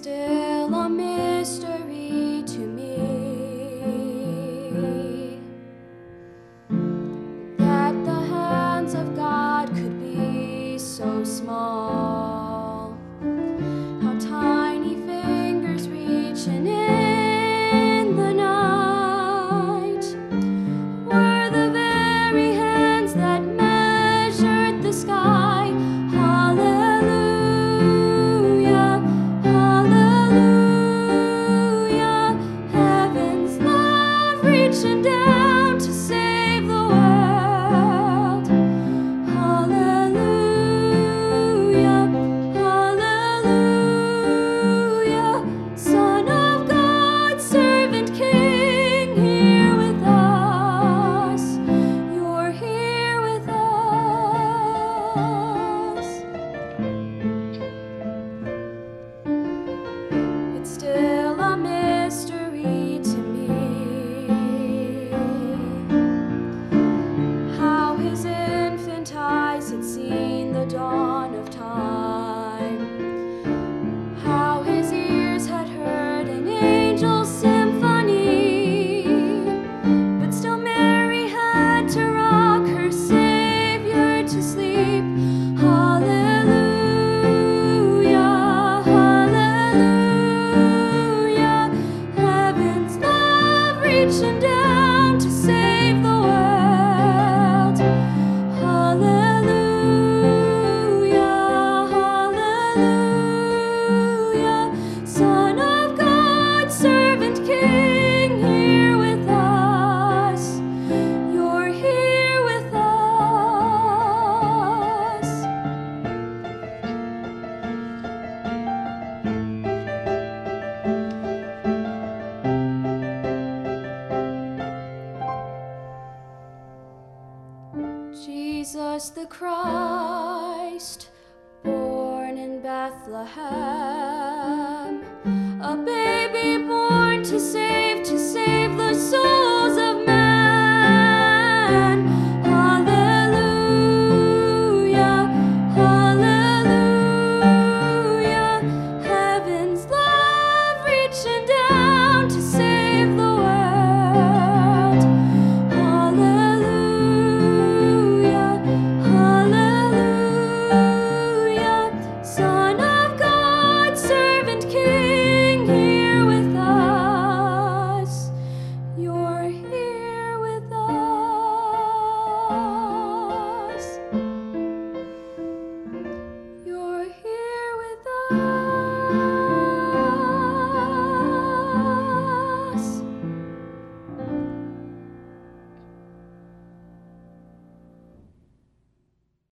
still a mystery to me that the hands of God could be so small, how tiny fingers reaching in the night were the very hands that measured the sky. Hallelujah, hallelujah, heaven's love reaching down to save the world. Hallelujah, hallelujah, Son of God, servant King, here with us. You're here with us. It's still a mystery to me how his infant eyes had seen the dawn of time, how his ears had heard an angel's symphony, but still Mary had to rock her Savior to sleep. Hallelujah, hallelujah, heaven's love reaching down to save the world. Hallelujah, hallelujah, Son of God, servant King, here with us. You're here with us. Jesus the Christ, born in Bethlehem.